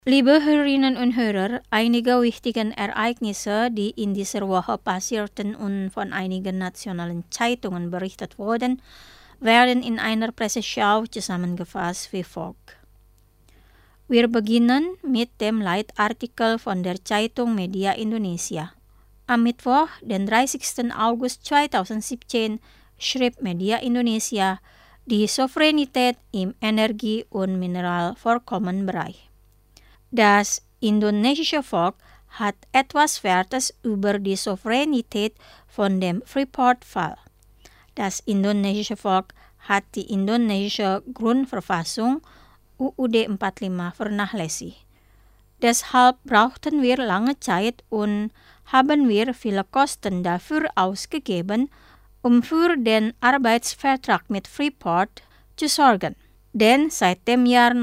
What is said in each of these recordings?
Liebe Hörerinnen und Hörer, einige wichtige Ereignisse, die in dieser Woche passierten und von einigen nationalen Zeitungen berichtet wurden, werden in einer Presseschau zusammengefasst wie folgt. Wir beginnen mit dem Leitartikel von der Zeitung Media Indonesia. Am Mittwoch, den 30. August 2017, schrieb Media Indonesia die Souveränität im Energie- und Mineralvorkommenbereich. Das indonesische Volk hat etwas Wertes über die Souveränität von dem Freeport-Fall. Das indonesische Volk hat die indonesische Grundverfassung UUD 45 vernachlässigt. Deshalb brauchten wir lange Zeit und haben wir viele Kosten dafür ausgegeben, um für den Arbeitsvertrag mit Freeport zu sorgen. Denn seit dem Jahr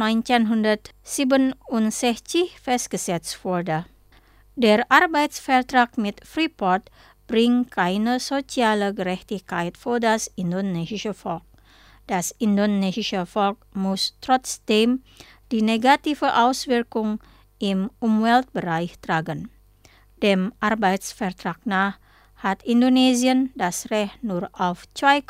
1967 festgesetzt wurde. Der Arbeitsvertrag mit Freeport bringt keine soziale Gerechtigkeit für das indonesische Volk. Das indonesische Volk muss trotzdem die negative Auswirkung im Umweltbereich tragen. Dem Arbeitsvertrag nach hat Indonesien das Recht nur auf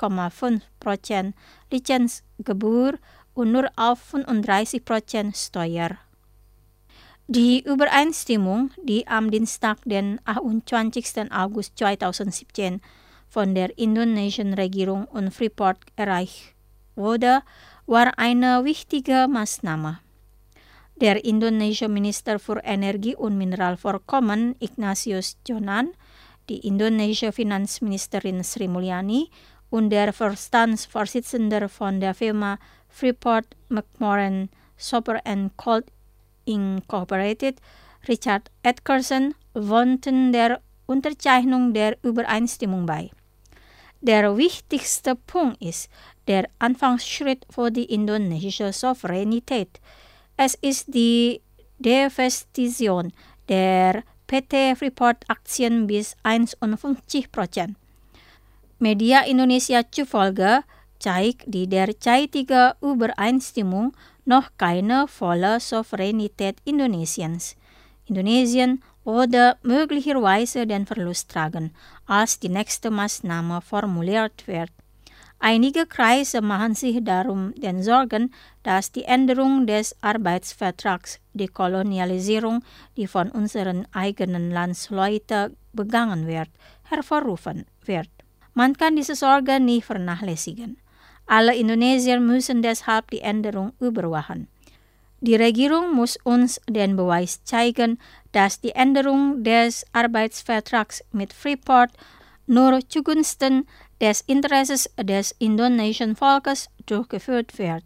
2,5% Lizenzgebühr und nur auf 35% Steuer. Die Übereinstimmung, die am Dienstag, den 28. August 2017 von der indonesischen Regierung und Freeport erreicht wurde, war eine wichtige Maßnahme. Der indonesische Minister für Energie und Mineralvorkommen Ignatius Jonan, die indonesische Finanzministerin Sri Mulyani und der Vorstandsvorsitzende von der Firma Freeport-McMoRan Copper and Gold Incorporated, Richard Edgerson, wohnten der Unterzeichnung der Übereinstimmung bei. Der wichtigste Punkt ist der Anfangsschritt für die indonesische Souveränität. Es ist die Divestition der PT Freeport-Aktien bis 51%. Media Indonesia zufolge zeigt die derzeitige Übereinstimmung noch keine volle Souveränität Indonesiens. Indonesien würde möglicherweise den Verlust tragen, als die nächste Maßnahme formuliert wird. Einige Kreise machen sich darum den Sorgen, dass die Änderung des Arbeitsvertrags die Kolonialisierung, die von unseren eigenen Landsleuten begangen wird, hervorrufen wird. Man kann diese Sorge nicht vernachlässigen. Alle Indonesier müssen deshalb die Änderung überwachen. Die Regierung muss uns den Beweis zeigen, dass die Änderung des Arbeitsvertrags mit Freeport nur zugunsten des Interesses des indonesischen Volkes durchgeführt wird.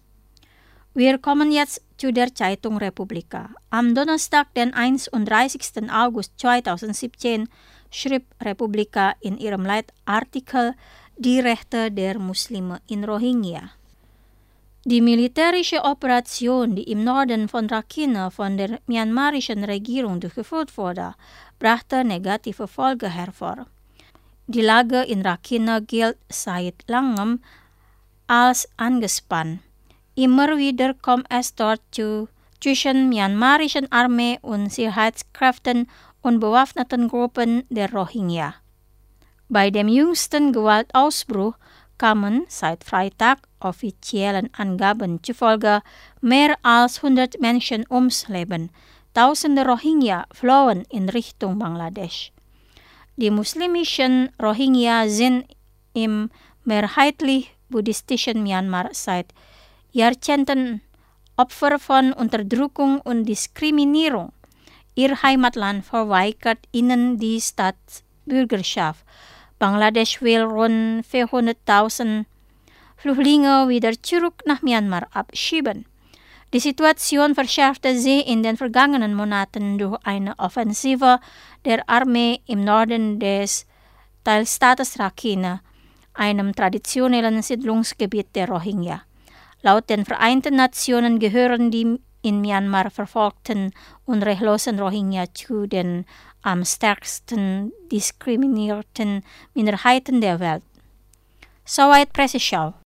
Wir kommen jetzt zu der Zeitung Republika. Am Donnerstag, den 31. August 2017, schrieb Republika in ihrem Leitartikel die Rechte der Muslime in Rohingya. Die militärische Operation, die im Norden von Rakhine von der myanmarischen Regierung durchgeführt wurde, brachte negative Folgen hervor. Die Lage in Rakhine gilt seit langem als angespannt. Immer wieder kommt es dort zwischen myanmarischen Armee und Sicherheitskräften und bewaffneten Gruppen der Rohingya. Bei dem jüngsten Gewaltausbruch kamen seit Freitag offiziellen Angaben zufolge mehr als 100 Menschen ums Leben. Tausende Rohingya flohen in Richtung Bangladesch. Die muslimischen Rohingya sind im mehrheitlich buddhistischen Myanmar seit Jahrzehnten Opfer von Unterdrückung und Diskriminierung. Ihr Heimatland verweigert ihnen die Staatsbürgerschaft. Bangladesch will rund 400.000 Flüchtlinge wieder zurück nach Myanmar abschieben. Die Situation verschärfte sich in den vergangenen Monaten durch eine Offensive der Armee im Norden des Teilstaates Rakhine, einem traditionellen Siedlungsgebiet der Rohingya. Laut den Vereinten Nationen gehören die in Myanmar verfolgten und rechtlosen Rohingya zu den am stärksten diskriminierten Minderheiten der Welt. Soweit Presseschau.